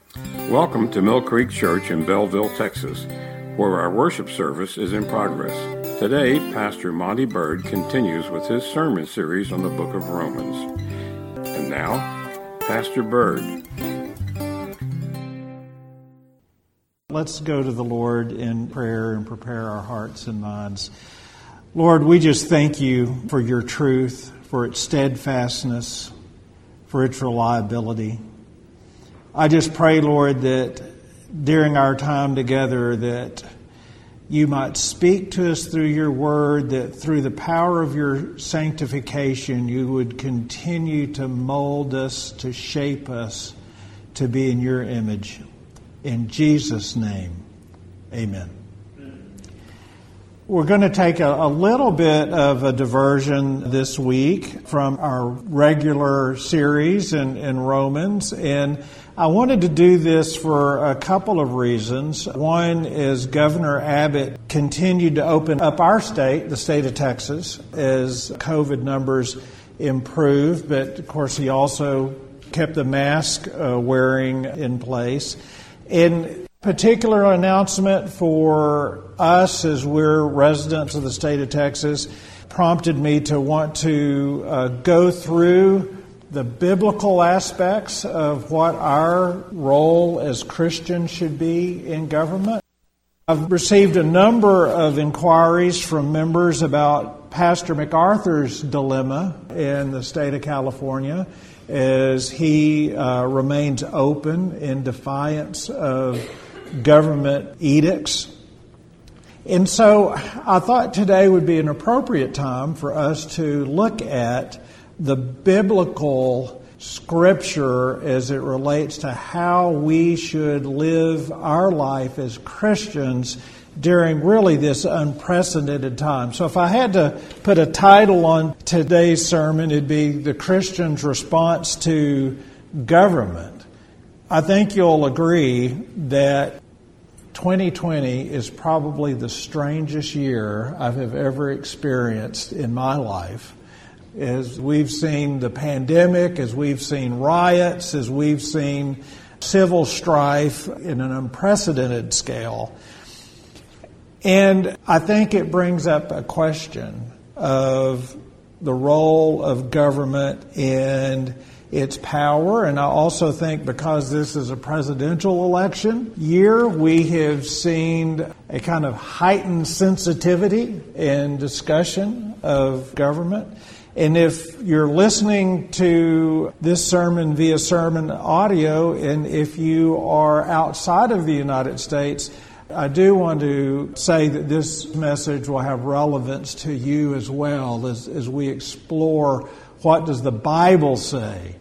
Welcome to Mill Creek Church in Belleville, Texas, where our worship service is in progress. Today, Pastor Monty Bird continues with his sermon series on the book of Romans. And now, Pastor Bird. Let's go to the Lord in prayer and prepare our hearts and minds. Lord, we just thank you for your truth, for its steadfastness, for its reliability. I just pray, Lord, that during our time together that you might speak to us through your word, that through the power of your sanctification you would continue to mold us, to shape us, to be in your image. In Jesus' name, amen. We're going to take a little bit of a diversion this week from our regular series in Romans, and I wanted to do this for a couple of reasons. One is Governor Abbott continued to open up our state, the state of Texas, as COVID numbers improved, but of course he also kept the mask wearing in place. In particular announcement for us as we're residents of the state of Texas prompted me to want to go through the biblical aspects of what our role as Christians should be in government. I've received a number of inquiries from members about Pastor MacArthur's dilemma in the state of California as he remains open in defiance of government edicts. And so I thought today would be an appropriate time for us to look at the biblical scripture as it relates to how we should live our life as Christians during really this unprecedented time. So if I had to put a title on today's sermon, it'd be The Christian's Response to Government. I think you'll agree that 2020 is probably the strangest year I have ever experienced in my life. As we've seen the pandemic, as we've seen riots, as we've seen civil strife in an unprecedented scale. And I think it brings up a question of the role of government and its power. And I also think because this is a presidential election year, we have seen a kind of heightened sensitivity and discussion of government. And if you're listening to this sermon via sermon audio, and if you are outside of the United States, I do want to say that this message will have relevance to you as well as we explore what does the Bible say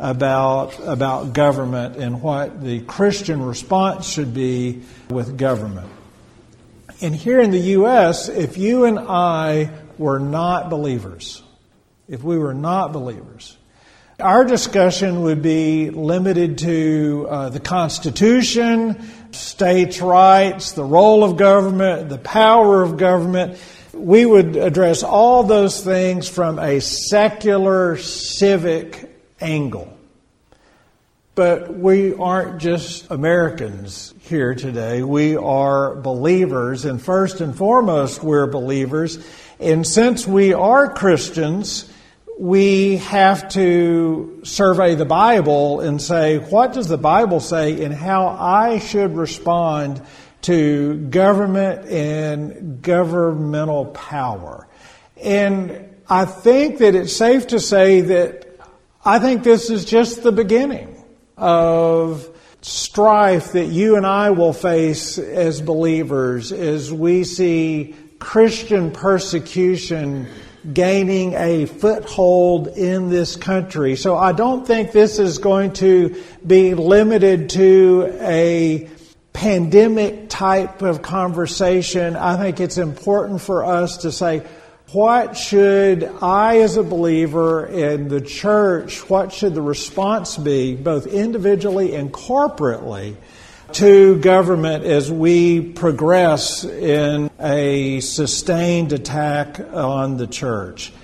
about government and what the Christian response should be with government. And here in the U.S., if you and I were not believers, our discussion would be limited to the Constitution, states' rights, the role of government, the power of government. We would address all those things from a secular, civic angle. But we aren't just Americans here today. We are believers, and first and foremost, we're believers. And since we are Christians, we have to survey the Bible and say, what does the Bible say and how I should respond to government and governmental power? And I think that it's safe to say that I think this is just the beginning of strife that you and I will face as believers as we see Christian persecution gaining a foothold in this country. So I don't think this is going to be limited to a pandemic type of conversation. I think it's important for us to say, what should I as a believer in the church, what should the response be, both individually and corporately, to government as we progress in a sustained attack on the church?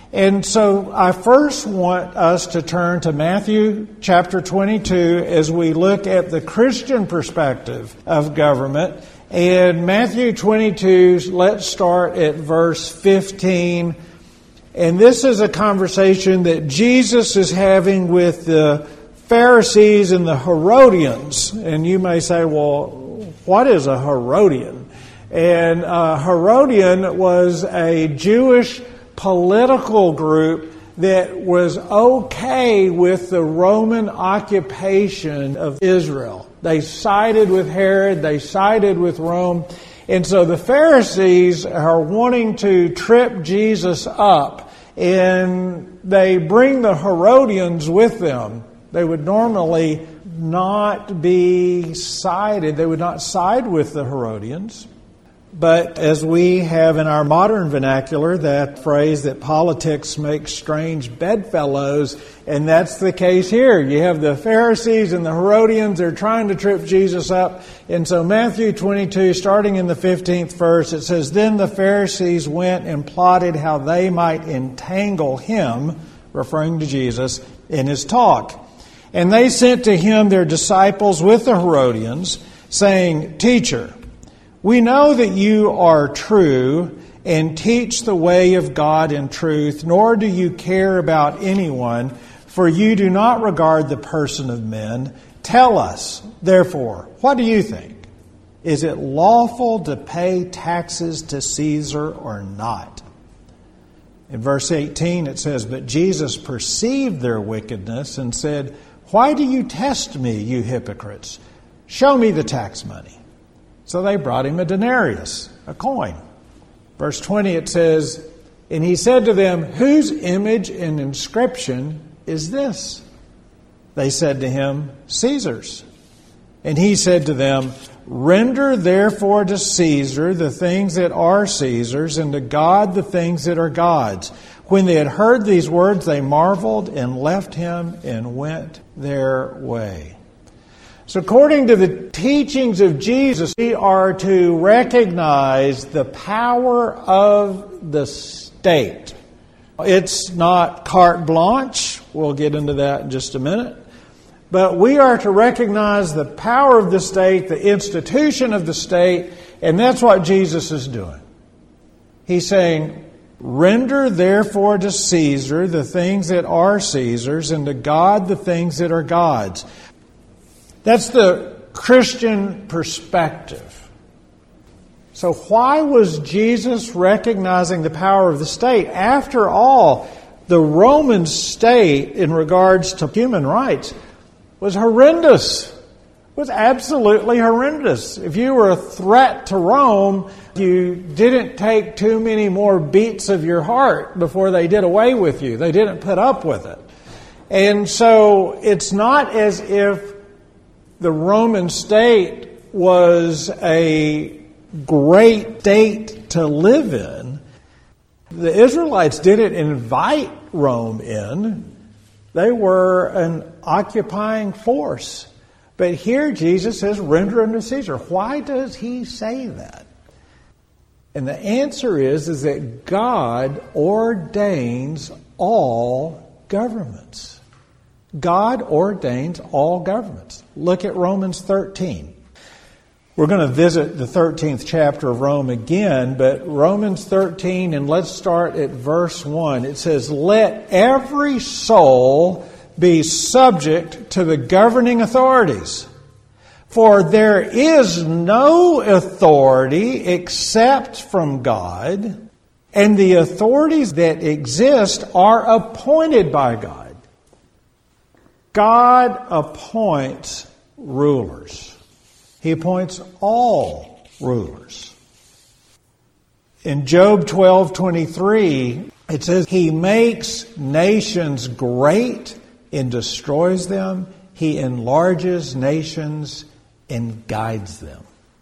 And so I first want us to turn to Matthew chapter 22 as we look at the Christian perspective of government. And Matthew 22, let's start at verse 15. And this is a conversation that Jesus is having with the Pharisees and the Herodians. And you may say, well, what is a Herodian? And Herodian was a Jewish political group that was okay with the Roman occupation of Israel. They sided with Herod, they sided with Rome. And so the Pharisees are wanting to trip Jesus up, and they bring the Herodians with them. They would normally not be sided. They would not side with the Herodians. But as we have in our modern vernacular, that phrase that politics makes strange bedfellows, and that's the case here. You have the Pharisees and the Herodians. They're trying to trip Jesus up. And so Matthew 22, starting in the 15th verse, it says, "Then the Pharisees went and plotted how they might entangle him," referring to Jesus, "in his talk. And they sent to him their disciples with the Herodians, saying, 'Teacher, we know that you are true and teach the way of God in truth, nor do you care about anyone, for you do not regard the person of men. Tell us, therefore, what do you think? Is it lawful to pay taxes to Caesar or not?' In verse 18 it says, "But Jesus perceived their wickedness and said, 'Why do you test me, you hypocrites? Show me the tax money.' So they brought him a denarius, a coin." Verse 20 it says, "And he said to them, 'Whose image and inscription is this?' They said to him, 'Caesar's.' And he said to them, 'Render therefore to Caesar the things that are Caesar's, and to God the things that are God's.' When they had heard these words, they marveled and left him and went their way." So according to the teachings of Jesus, we are to recognize the power of the state. It's not carte blanche. We'll get into that in just a minute. But we are to recognize the power of the state, the institution of the state, and that's what Jesus is doing. He's saying, "Render therefore to Caesar the things that are Caesar's, and to God the things that are God's." That's the Christian perspective. So why was Jesus recognizing the power of the state? After all, the Roman state in regards to human rights was horrendous. It was absolutely horrendous. If you were a threat to Rome, you didn't take too many more beats of your heart before they did away with you. They didn't put up with it. And so it's not as if the Roman state was a great state to live in. The Israelites didn't invite Rome in. They were an occupying force. But here Jesus says, "Render unto Caesar." Why does he say that? And the answer is that God ordains all governments. God ordains all governments. Look at Romans 13. We're going to visit the 13th chapter of Rome again, but Romans 13, and let's start at verse 1. It says, "Let every soul be subject to the governing authorities, for there is no authority except from God, and the authorities that exist are appointed by God." God appoints rulers. He appoints all rulers. In Job 12:23, it says, "He makes nations great and destroys them. He enlarges nations and guides them."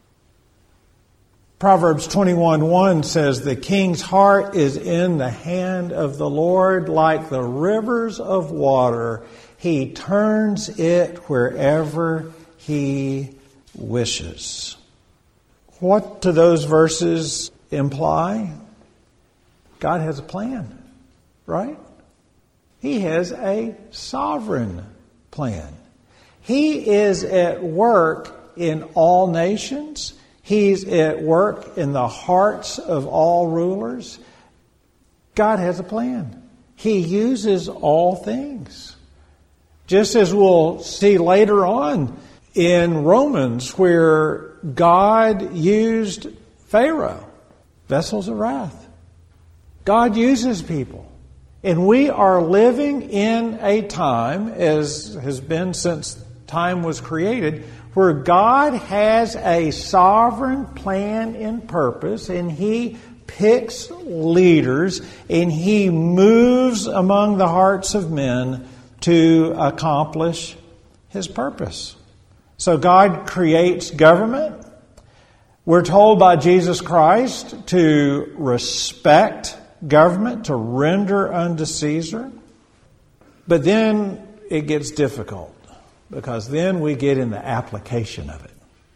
Proverbs 21:1 says, "The king's heart is in the hand of the Lord, like the rivers of water. He turns it wherever he wishes." What do those verses imply? God has a plan. right? He has a sovereign plan. He is at work in all nations. He's at work in the hearts of all rulers. God has a plan. He uses all things. Just as we'll see later on in Romans, where God used Pharaoh, vessels of wrath. God uses people. And we are living in a time, as has been since time was created, where God has a sovereign plan and purpose, and He picks leaders, and He moves among the hearts of men to accomplish His purpose. So God creates government. We're told by Jesus Christ to respect government, to render unto Caesar. But then it gets difficult, because then we get in the application of it.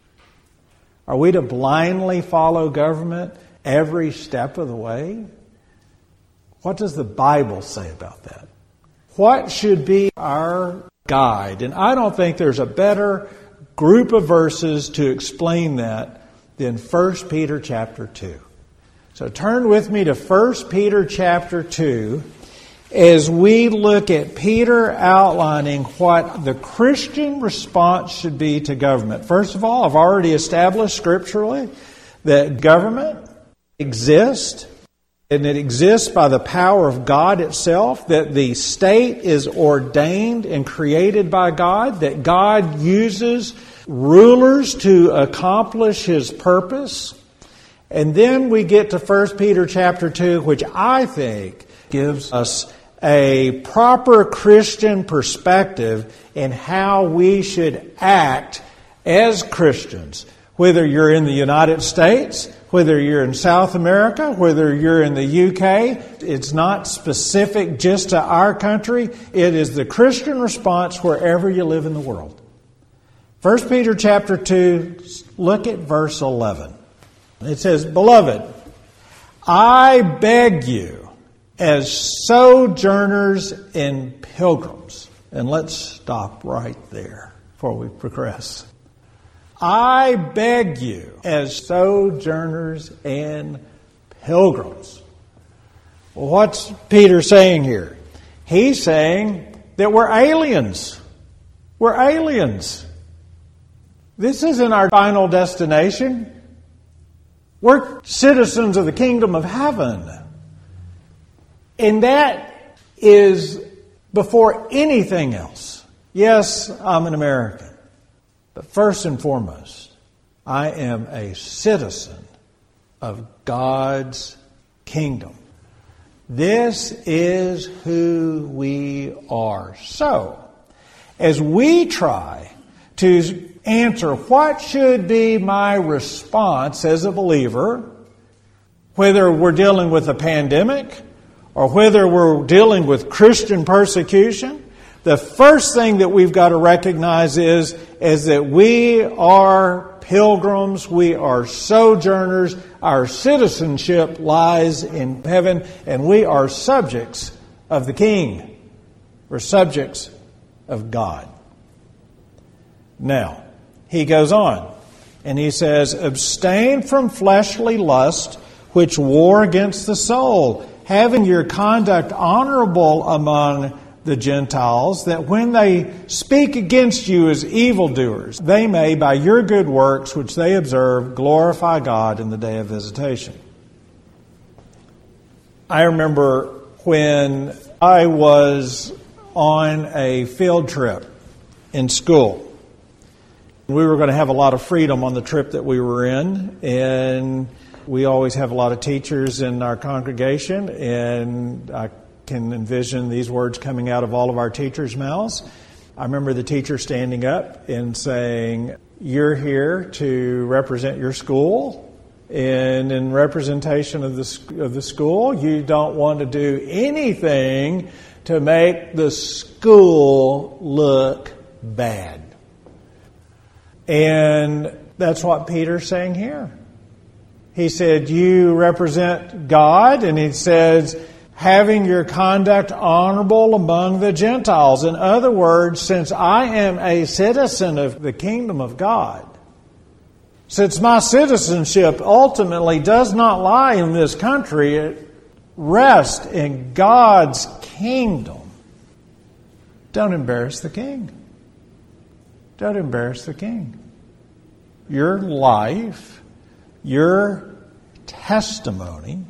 Are we to blindly follow government every step of the way? What does the Bible say about that? What should be our guide? And I don't think there's a better group of verses to explain that than 1 Peter chapter 2. So turn with me to 1 Peter chapter 2 as we look at Peter outlining what the Christian response should be to government. First of all, I've already established scripturally that government exists, and it exists by the power of God itself, that the state is ordained and created by God, that God uses rulers to accomplish His purpose. And then we get to 1 Peter chapter 2, which I think gives us a proper Christian perspective in how we should act as Christians. Whether you're in the United States, whether you're in South America, whether you're in the UK, it's not specific just to our country. It is the Christian response wherever you live in the world. 1 Peter chapter 2, look at verse 11. It says, "Beloved, I beg you as sojourners and pilgrims." And let's stop right there before we progress. I beg you as sojourners and pilgrims. Well, what's Peter saying here? He's saying that we're aliens. We're aliens. This isn't our final destination. We're citizens of the kingdom of heaven. And that is before anything else. Yes, I'm an American. But first and foremost, I am a citizen of God's kingdom. This is who we are. So, as we try to answer what should be my response as a believer, whether we're dealing with a pandemic or whether we're dealing with Christian persecution, the first thing that we've got to recognize is that we are pilgrims, we are sojourners, our citizenship lies in heaven, and we are subjects of the King. We're subjects of God. Now, he goes on, and he says, "Abstain from fleshly lust, which war against the soul, having your conduct honorable among the Gentiles, that when they speak against you as evildoers, they may, by your good works which they observe, glorify God in the day of visitation." I remember when I was on a field trip in school. We were going to have a lot of freedom on the trip that we were in, and we always have a lot of teachers in our congregation, and I can envision these words coming out of all of our teachers' mouths. I remember the teacher standing up and saying, "You're here to represent your school, and in representation of the school, you don't want to do anything to make the school look bad." And that's what Peter's saying here. He said, you represent God, and he says, having your conduct honorable among the Gentiles. In other words, since I am a citizen of the kingdom of God, since my citizenship ultimately does not lie in this country, it rests in God's kingdom, don't embarrass the king. Don't embarrass the king. Your life, your testimony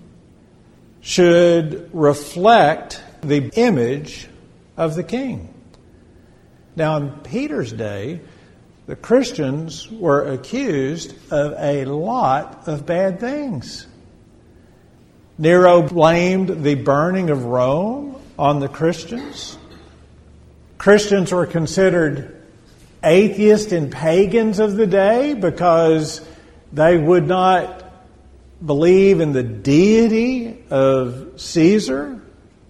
should reflect the image of the king. Now, in Peter's day, the Christians were accused of a lot of bad things. Nero blamed the burning of Rome on the Christians. Christians were considered atheists and pagans of the day because they would not believe in the deity of Caesar.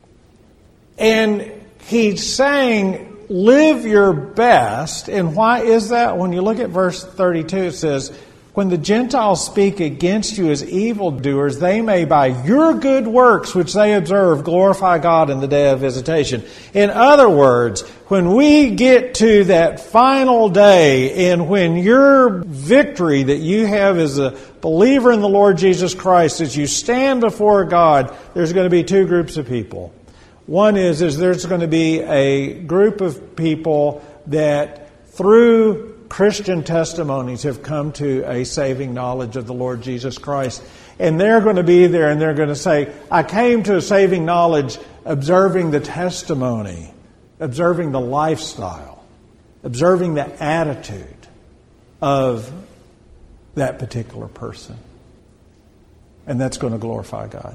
And he's saying, live your best. And why is that? When you look at verse 32, it says, when the Gentiles speak against you as evildoers, they may by your good works which they observe glorify God in the day of visitation. In other words, when we get to that final day and when your victory that you have as a believer in the Lord Jesus Christ, as you stand before God, there's going to be two groups of people. One is there's going to be a group of people that through Christian testimonies have come to a saving knowledge of the Lord Jesus Christ. And they're going to be there and they're going to say, I came to a saving knowledge observing the testimony, observing the lifestyle, observing the attitude of that particular person. And that's going to glorify God.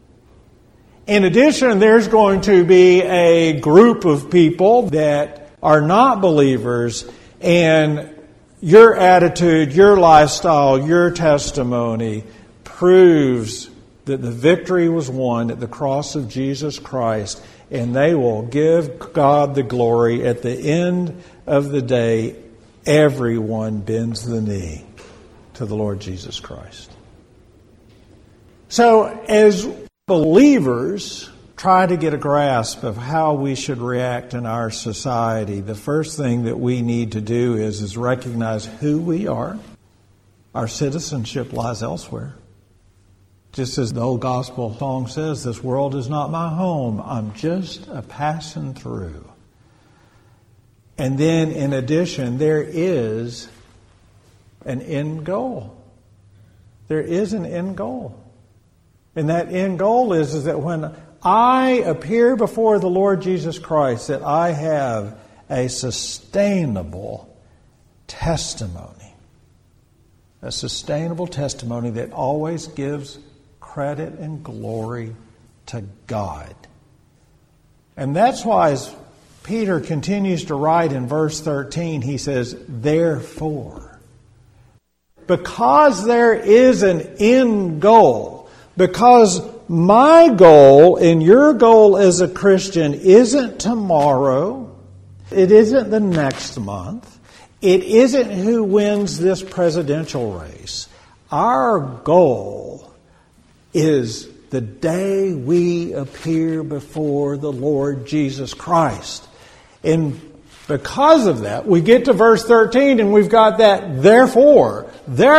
In addition, there's going to be a group of people that are not believers, and your attitude, your lifestyle, your testimony proves that the victory was won at the cross of Jesus Christ, and they will give God the glory. At the end of the day, everyone bends the knee to the Lord Jesus Christ. So, as believers try to get a grasp of how we should react in our society, the first thing that we need to do is recognize who we are. Our citizenship lies elsewhere. Just as the old gospel song says, this world is not my home. I'm just a passing through. And then in addition, there is an end goal. There is an end goal. And that end goal is that when I appear before the Lord Jesus Christ, that I have a sustainable testimony. A sustainable testimony that always gives credit and glory to God. And that's why as Peter continues to write in verse 13, he says, therefore, because there is an end goal, because my goal and your goal as a Christian isn't tomorrow. It isn't the next month. It isn't who wins this presidential race. Our goal is the day we appear before the Lord Jesus Christ. And because of that, we get to verse 13 and we've got that therefore,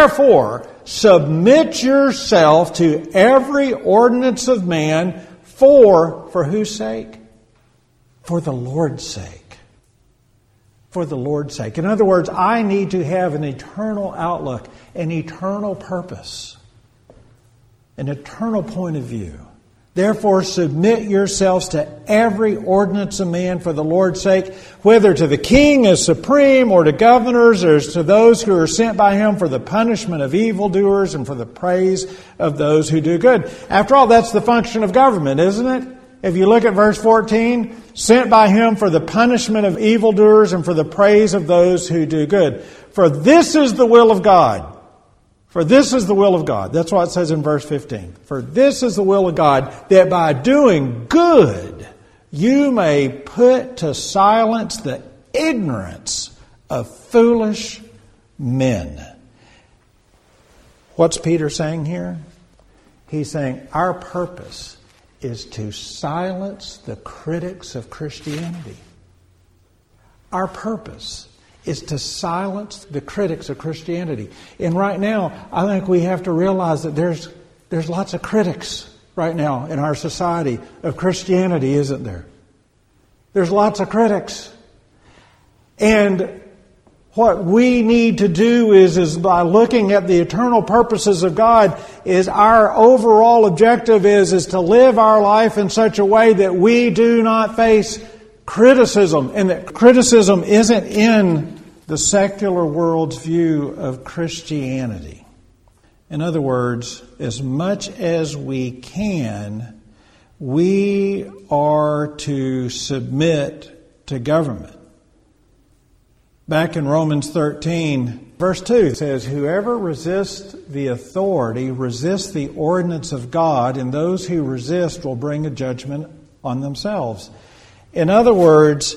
submit yourself to every ordinance of man for whose sake? For the Lord's sake. For the Lord's sake. In other words, I need to have an eternal outlook, an eternal purpose, an eternal point of view. Therefore, submit yourselves to every ordinance of man for the Lord's sake, whether to the king as supreme or to governors or to those who are sent by him for the punishment of evildoers and for the praise of those who do good. After all, that's the function of government, isn't it? If you look at verse 14, sent by him for the punishment of evildoers and for the praise of those who do good. For this is the will of God. For this is the will of God. That's what it says in verse 15. For this is the will of God, that by doing good you may put to silence the ignorance of foolish men. What's Peter saying here? He's saying our purpose is to silence the critics of Christianity. Our purpose is to silence the critics of Christianity. And right now, I think we have to realize that there's lots of critics right now in our society of Christianity, isn't there? There's lots of critics. And what we need to do is by looking at the eternal purposes of God, is our overall objective is to live our life in such a way that we do not face criticism, and that criticism isn't in the secular world's view of Christianity. In other words, as much as we can, we are to submit to government. Back in Romans 13, verse 2, it says, "Whoever resists the authority resists the ordinance of God, and those who resist will bring a judgment on themselves." In other words,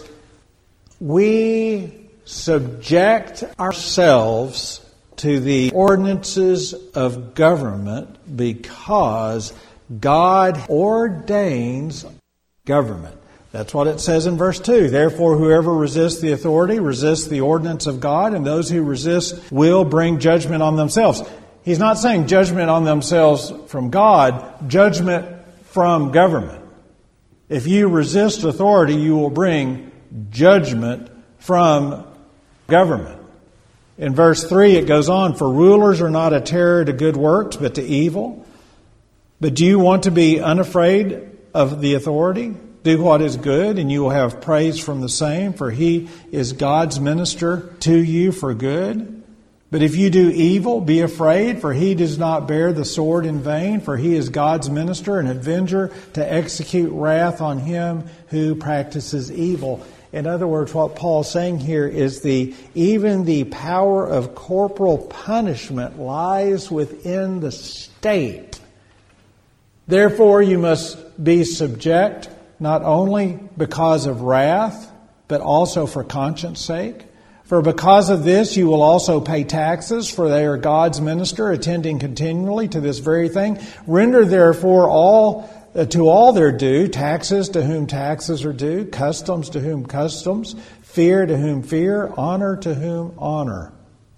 we subject ourselves to the ordinances of government because God ordains government. That's what it says in verse 2. "Therefore, whoever resists the authority resists the ordinance of God, and those who resist will bring judgment on themselves." He's not saying judgment on themselves from God, judgment from government. If you resist authority, you will bring judgment from government. In verse 3, it goes on, "For rulers are not a terror to good works, but to evil. But do you want to be unafraid of the authority? Do what is good, and you will have praise from the same, for he is God's minister to you for good. But if you do evil, be afraid, for he does not bear the sword in vain, for he is God's minister and avenger to execute wrath on him who practices evil." In other words, what Paul's saying here is even the power of corporal punishment lies within the state. Therefore, you must be subject, not only because of wrath, but also for conscience sake. "For because of this you will also pay taxes, for they are God's minister, attending continually to this very thing. Render therefore to all their due, taxes to whom taxes are due, customs to whom customs, fear to whom fear, honor to whom honor."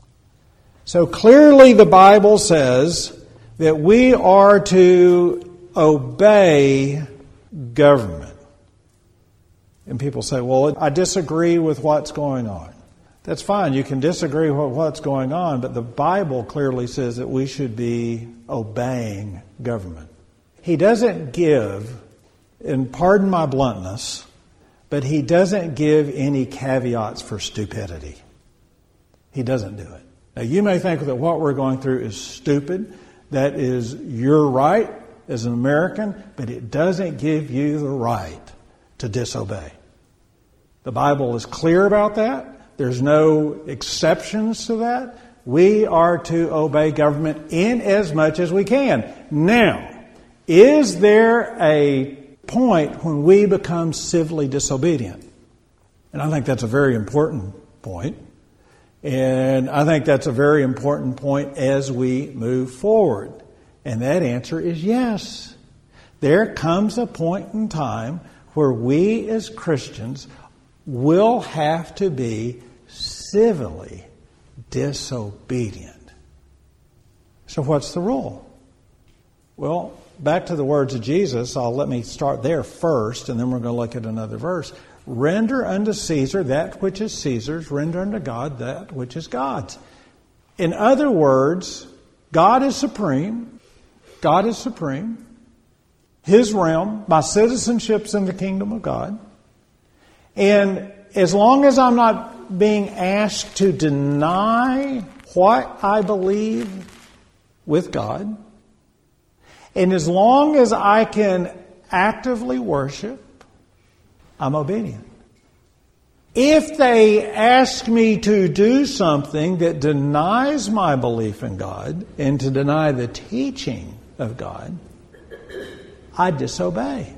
So clearly the Bible says that we are to obey government. And people say, "Well, I disagree with what's going on." That's fine. You can disagree with what's going on, but the Bible clearly says that we should be obeying government. He doesn't give, and pardon my bluntness, but he doesn't give any caveats for stupidity. He doesn't do it. Now, you may think that what we're going through is stupid. That is your right as an American, but it doesn't give you the right to disobey. The Bible is clear about that. There's no exceptions to that. We are to obey government in as much as we can. Now, is there a point when we become civilly disobedient? And I think that's a very important point. And I think that's a very important point as we move forward. And that answer is yes. There comes a point in time where we as Christians will have to be civilly disobedient. So what's the rule? Well, back to the words of Jesus, let me start there first, and then we're going to look at another verse. "Render unto Caesar that which is Caesar's, render unto God that which is God's." In other words, God is supreme. God is supreme. His realm, my citizenship's in the kingdom of God. And as long as I'm not being asked to deny what I believe with God, and as long as I can actively worship, I'm obedient. If they ask me to do something that denies my belief in God and to deny the teaching of God, I disobey.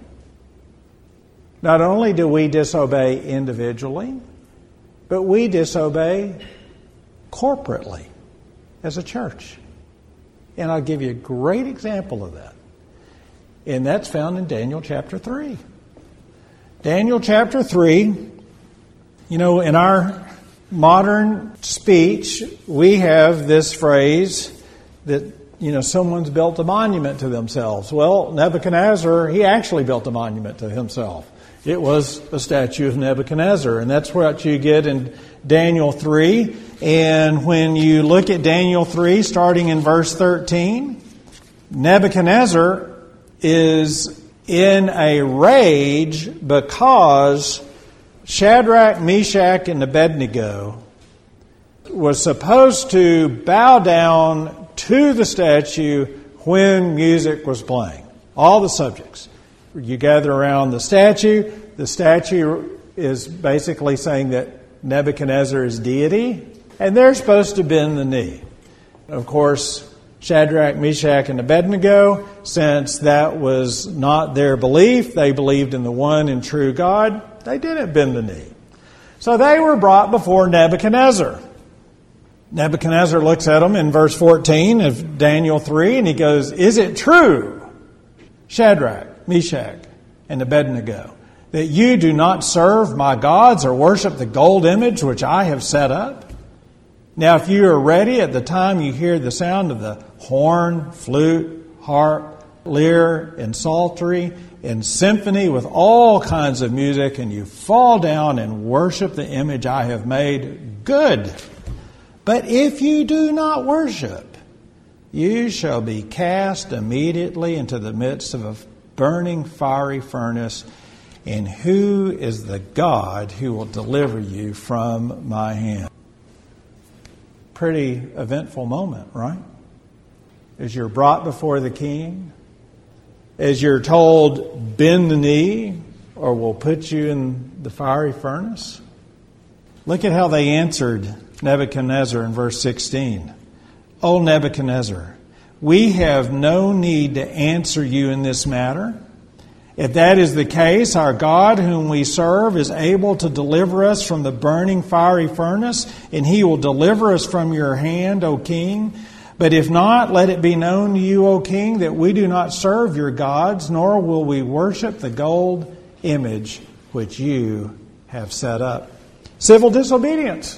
Not only do we disobey individually, but we disobey corporately as a church. And I'll give you a great example of that. And that's found in Daniel chapter 3. Daniel chapter 3, in our modern speech, we have this phrase that, someone's built a monument to themselves. Well, Nebuchadnezzar, he actually built a monument to himself. It was a statue of Nebuchadnezzar, and that's what you get in Daniel 3. And when you look at Daniel 3, starting in verse 13, Nebuchadnezzar is in a rage because Shadrach, Meshach, and Abednego was supposed to bow down to the statue when music was playing. All the subjects. You gather around the statue. The statue is basically saying that Nebuchadnezzar is deity, and they're supposed to bend the knee. Of course, Shadrach, Meshach, and Abednego, since that was not their belief, they believed in the one and true God, they didn't bend the knee. So they were brought before Nebuchadnezzar. Nebuchadnezzar looks at them in verse 14 of Daniel 3, and he goes, "Is it true, Shadrach, Meshach, and Abednego, that you do not serve my gods or worship the gold image which I have set up? Now, if you are ready at the time you hear the sound of the horn, flute, harp, lyre, and psaltery, and symphony with all kinds of music, and you fall down and worship the image I have made, good. But if you do not worship, you shall be cast immediately into the midst of a burning fiery furnace. And who is the God who will deliver you from my hand?" Pretty eventful moment, right? As you're brought before the king, as you're told, bend the knee or we'll put you in the fiery furnace. Look at how they answered Nebuchadnezzar in verse 16. "O Nebuchadnezzar, we have no need to answer you in this matter. If that is the case, our God whom we serve is able to deliver us from the burning fiery furnace, and he will deliver us from your hand, O king. But if not, let it be known to you, O king, that we do not serve your gods, nor will we worship the gold image which you have set up." Civil disobedience.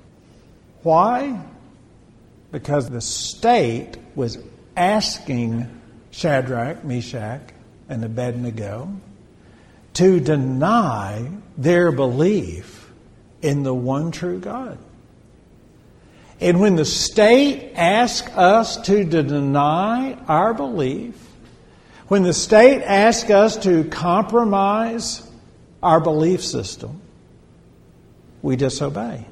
Why? Because the state was asking Shadrach, Meshach, and Abednego to deny their belief in the one true God. And when the state asks us to deny our belief, when the state asks us to compromise our belief system, we disobey.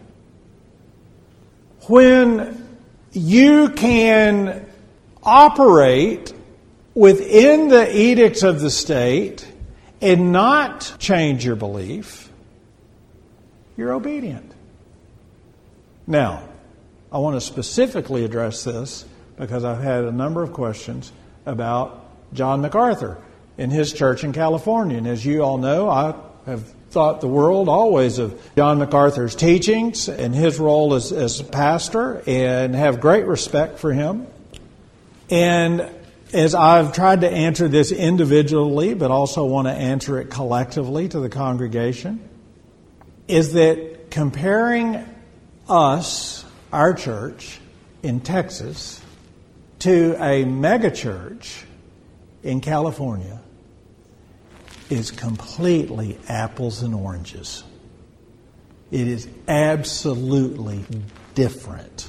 When you can operate within the edicts of the state and not change your belief, you're obedient. Now, I want to specifically address this because I've had a number of questions about John MacArthur in his church in California. And as you all know, I have thought the world always of John MacArthur's teachings and his role as pastor, and have great respect for him. And as I've tried to answer this individually, but also want to answer it collectively to the congregation, is that comparing us, our church in Texas, to a megachurch in California is completely apples and oranges. It is absolutely different.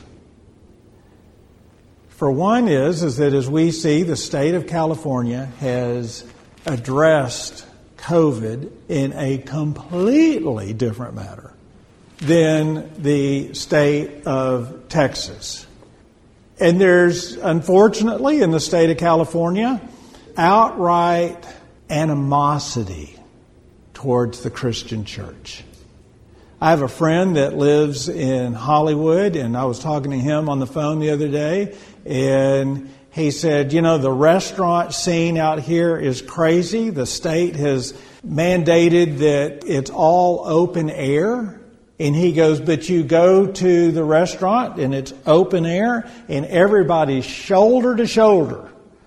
For one is that as we see, the state of California has addressed COVID in a completely different manner than the state of Texas. And there's, unfortunately, in the state of California, outright animosity towards the Christian church. I have a friend that lives in Hollywood, and I was talking to him on the phone the other day, and he said, the restaurant scene out here is crazy. The state has mandated that it's all open air. And he goes, but you go to the restaurant and it's open air and everybody's shoulder to shoulder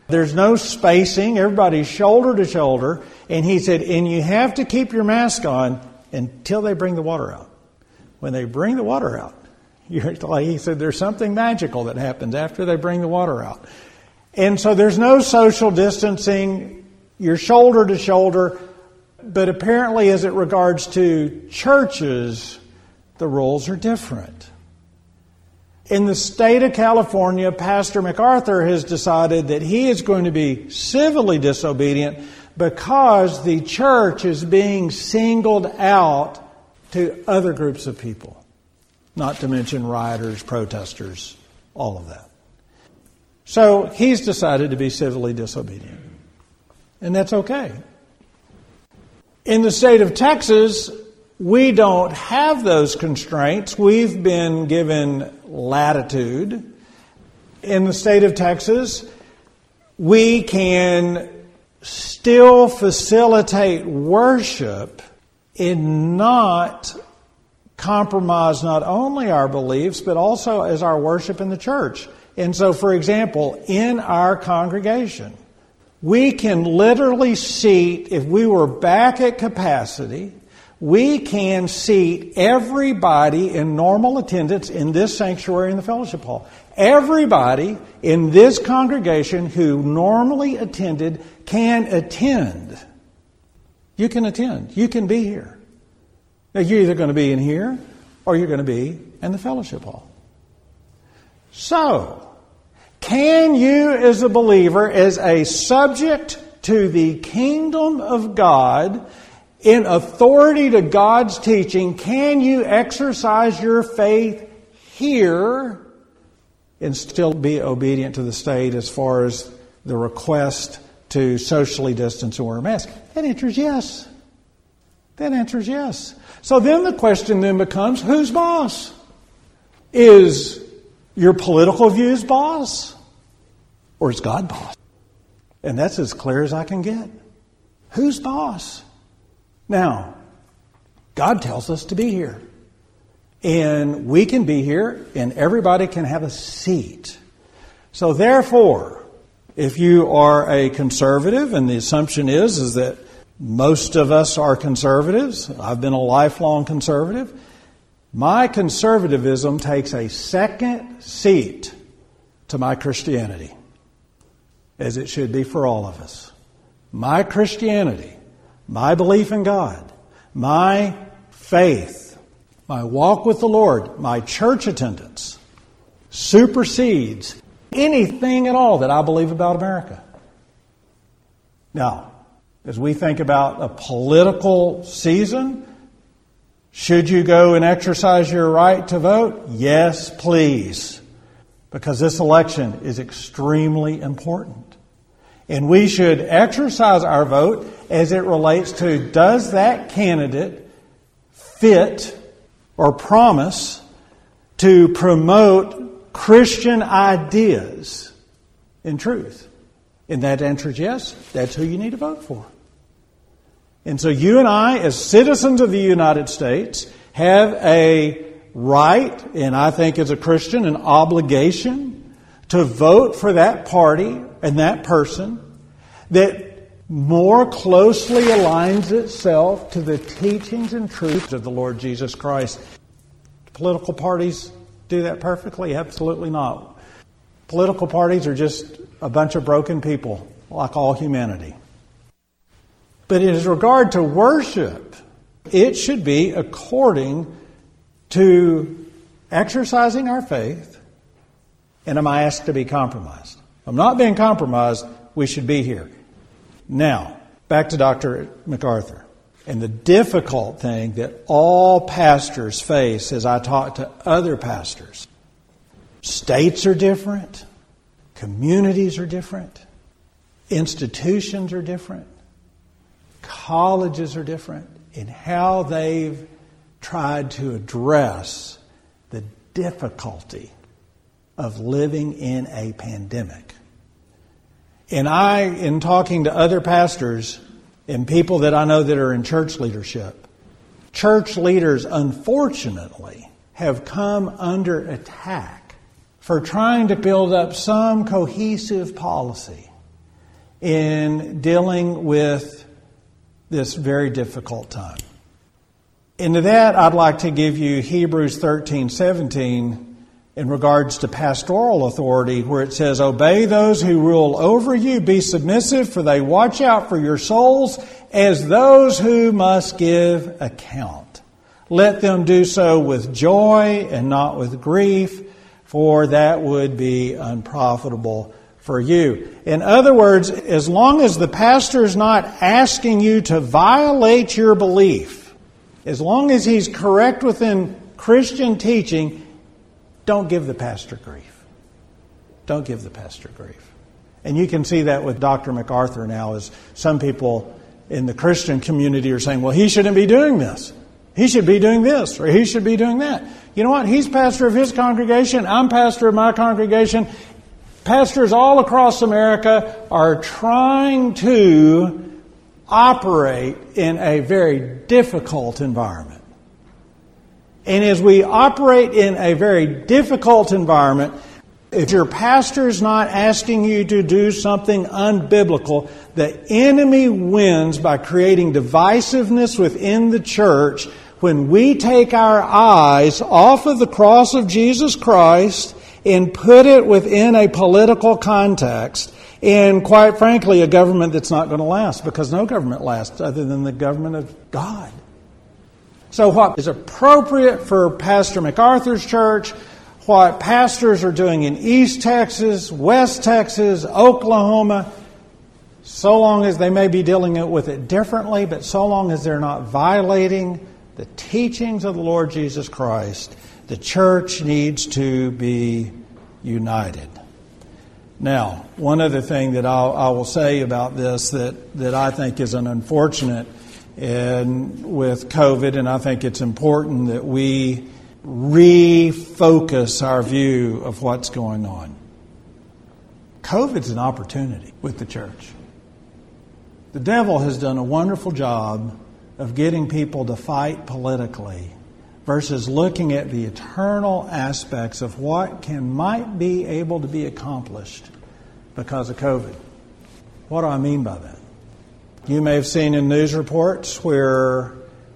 There's no spacing. Everybody's shoulder to shoulder. And he said, and you have to keep your mask on until they bring the water out. When they bring the water out, he said, there's something magical that happens after they bring the water out. And so there's no social distancing. You're shoulder to shoulder. But apparently, as it regards to churches, the rules are different. In the state of California, Pastor MacArthur has decided that he is going to be civilly disobedient because the church is being singled out to other groups of people. Not to mention rioters, protesters, all of that. So he's decided to be civilly disobedient. And that's okay. In the state of Texas, we don't have those constraints. We've been given latitude. In the state of Texas, we can still facilitate worship and not compromise not only our beliefs, but also as our worship in the church. And so, for example, in our congregation, we can literally seat, if we were back at capacity, we can seat everybody in normal attendance in this sanctuary in the fellowship hall. Everybody in this congregation who normally attended can attend. You can attend. You can be here. Now, you're either going to be in here or you're going to be in the fellowship hall. So, can you as a believer, as a subject to the kingdom of God, in authority to God's teaching, can you exercise your faith here and still be obedient to the state as far as the request to socially distance and wear a mask? That answer is yes. That answer is yes. So then the question then becomes, who's boss? Is your political views boss? Or is God boss? And that's as clear as I can get. Who's boss? Now, God tells us to be here. And we can be here, and everybody can have a seat. So therefore, if you are a conservative, and the assumption is that most of us are conservatives, I've been a lifelong conservative, my conservatism takes a second seat to my Christianity, as it should be for all of us. My Christianity, my belief in God, my faith, my walk with the Lord, my church attendance supersedes anything at all that I believe about America. Now, as we think about a political season, should you go and exercise your right to vote? Yes, please. Because this election is extremely important. And we should exercise our vote as it relates to, does that candidate fit or promise to promote Christian ideas in truth? And that answer is yes. That's who you need to vote for. And so you and I, as citizens of the United States, have a right, and I think as a Christian, an obligation to vote for that party and that person that more closely aligns itself to the teachings and truths of the Lord Jesus Christ. Political parties do that perfectly? Absolutely not. Political parties are just a bunch of broken people, like all humanity. But in regard to worship, it should be according to exercising our faith. And am I asked to be compromised? If I'm not being compromised, we should be here. Now, back to Dr. MacArthur. And the difficult thing that all pastors face as I talk to other pastors. States are different. Communities are different. Institutions are different. Colleges are different in how they've tried to address the difficulty of living in a pandemic. And in talking to other pastors and people that I know that are in church leadership, church leaders, unfortunately, have come under attack for trying to build up some cohesive policy in dealing with this very difficult time. And to that, I'd like to give you Hebrews 13:17 in regards to pastoral authority, where it says, "Obey those who rule over you, be submissive, for they watch out for your souls as those who must give account. Let them do so with joy and not with grief, for that would be unprofitable for you." In other words, as long as the pastor is not asking you to violate your belief, as long as he's correct within Christian teaching, don't give the pastor grief. Don't give the pastor grief. And you can see that with Dr. MacArthur now, as some people in the Christian community are saying, well, he shouldn't be doing this. He should be doing this, or he should be doing that. You know what? He's pastor of his congregation. I'm pastor of my congregation. Pastors all across America are trying to operate in a very difficult environment. And as we operate in a very difficult environment, if your pastor is not asking you to do something unbiblical, the enemy wins by creating divisiveness within the church when we take our eyes off of the cross of Jesus Christ and put it within a political context. And quite frankly, a government that's not going to last, because no government lasts other than the government of God. So what is appropriate for Pastor MacArthur's church, what pastors are doing in East Texas, West Texas, Oklahoma, so long as they may be dealing with it differently, but so long as they're not violating the teachings of the Lord Jesus Christ, the church needs to be united. Now, one other thing that I will say about this that I think is an unfortunate and with COVID, and I think it's important that we refocus our view of what's going on. COVID's an opportunity with the church. The devil has done a wonderful job of getting people to fight politically versus looking at the eternal aspects of what might be able to be accomplished because of COVID. What do I mean by that? You may have seen in news reports where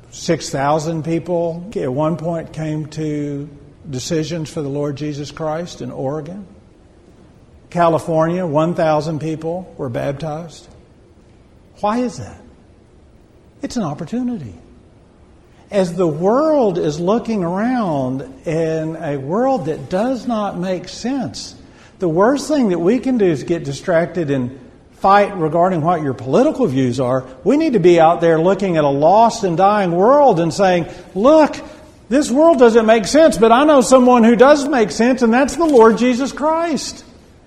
6,000 people at one point came to decisions for the Lord Jesus Christ in Oregon. California, 1,000 people were baptized. Why is that? It's an opportunity. As the world is looking around in a world that does not make sense, the worst thing that we can do is get distracted and fight regarding what your political views are. We need to be out there looking at a lost and dying world and saying, look, this world doesn't make sense, but I know someone who does make sense, and that's the Lord Jesus Christ.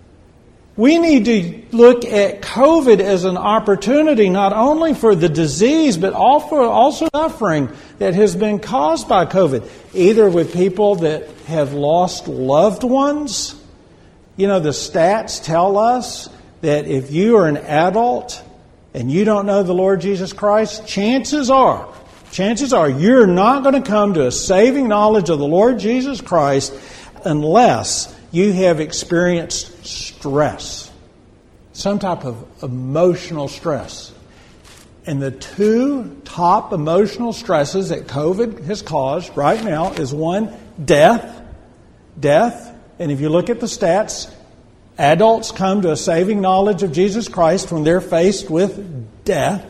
We need to look at COVID as an opportunity not only for the disease, but also suffering that has been caused by COVID, either with people that have lost loved ones. You know, the stats tell us that if you are an adult and you don't know the Lord Jesus Christ, chances are you're not going to come to a saving knowledge of the Lord Jesus Christ unless you have experienced stress, some type of emotional stress. And the two top emotional stresses that COVID has caused right now is one, death. And if you look at the stats, adults come to a saving knowledge of Jesus Christ when they're faced with death.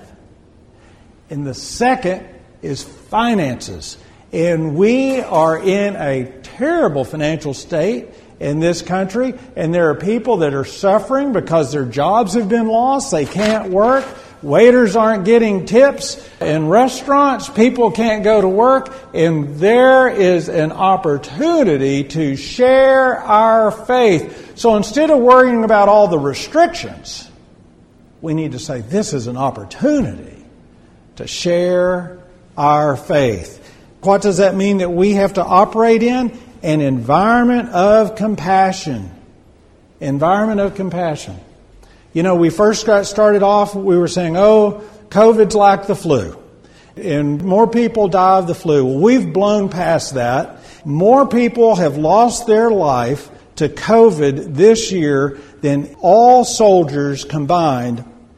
And the second is finances. And we are in a terrible financial state in this country, and there are people that are suffering because their jobs have been lost. They can't work. Waiters aren't getting tips. In restaurants, people can't go to work. And there is an opportunity to share our faith. So instead of worrying about all the restrictions, we need to say this is an opportunity to share our faith. What does that mean that we have to operate in? An environment of compassion. Environment of compassion. You know, we first got started off, we were saying, COVID's like the flu. And more people die of the flu. Well, we've blown past that. More people have lost their life to COVID this year than all soldiers combined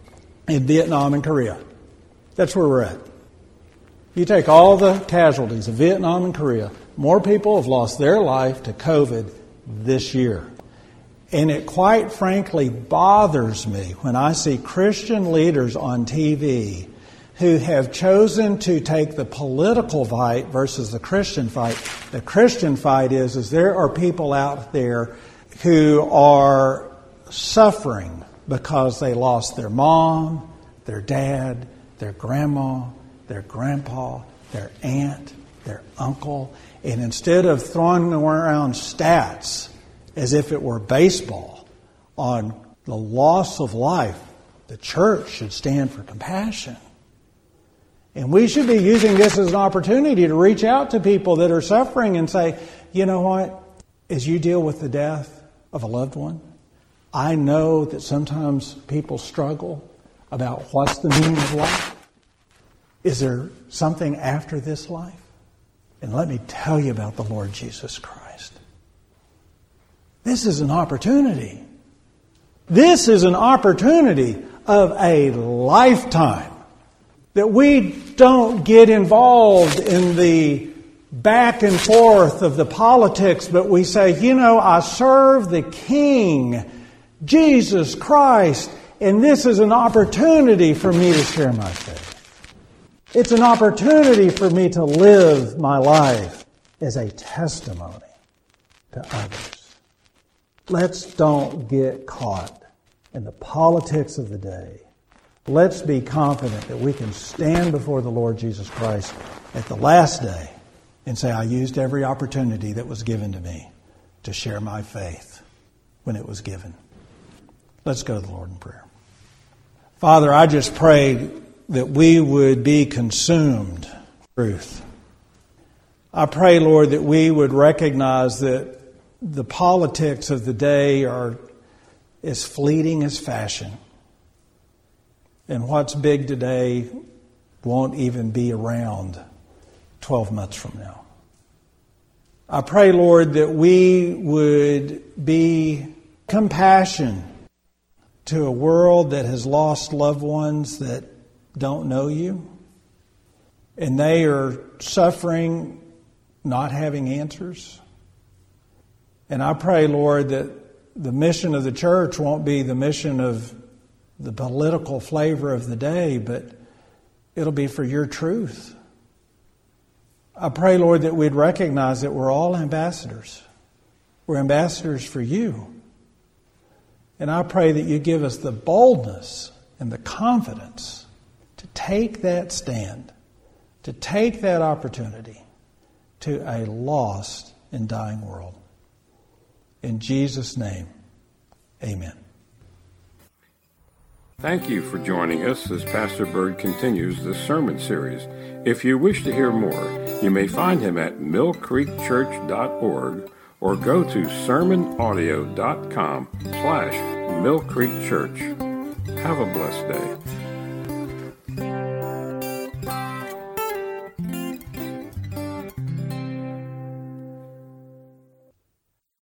in Vietnam and Korea. That's where we're at. You take all the casualties of Vietnam and Korea, more people have lost their life to COVID this year. And it quite frankly bothers me when I see Christian leaders on TV who have chosen to take the political fight versus the Christian fight. The Christian fight is there are people out there who are suffering because they lost their mom, their dad, their grandma, their grandpa, their aunt, their uncle. And instead of throwing around stats as if it were baseball on the loss of life, the church should stand for compassion. And we should be using this as an opportunity to reach out to people that are suffering and say, you know what, as you deal with the death of a loved one, I know that sometimes people struggle about what's the meaning of life. Is there something after this life? And let me tell you about the Lord Jesus Christ. This is an opportunity. This is an opportunity of a lifetime. That we don't get involved in the back and forth of the politics, but we say, you know, I serve the King, Jesus Christ, and this is an opportunity for me to share my faith. It's an opportunity for me to live my life as a testimony to others. Let's don't get caught in the politics of the day. Let's be confident that we can stand before the Lord Jesus Christ at the last day and say, I used every opportunity that was given to me to share my faith when it was given. Let's go to the Lord in prayer. Father, I just pray that we would be consumed with truth. I pray, Lord, that we would recognize that the politics of the day are as fleeting as fashion. And what's big today won't even be around 12 months from now. I pray, Lord, that we would be compassionate to a world that has lost loved ones that don't know you. And they are suffering, not having answers. And I pray, Lord, that the mission of the church won't be the mission of the political flavor of the day, but it'll be for your truth. I pray, Lord, that we'd recognize that we're all ambassadors. We're ambassadors for you. And I pray that you give us the boldness and the confidence to take that stand, to take that opportunity to a lost and dying world. In Jesus' name, amen. Thank you for joining us as Pastor Bird continues this sermon series. If you wish to hear more, you may find him at millcreekchurch.org or go to sermonaudio.com/millcreekchurch. Have a blessed day.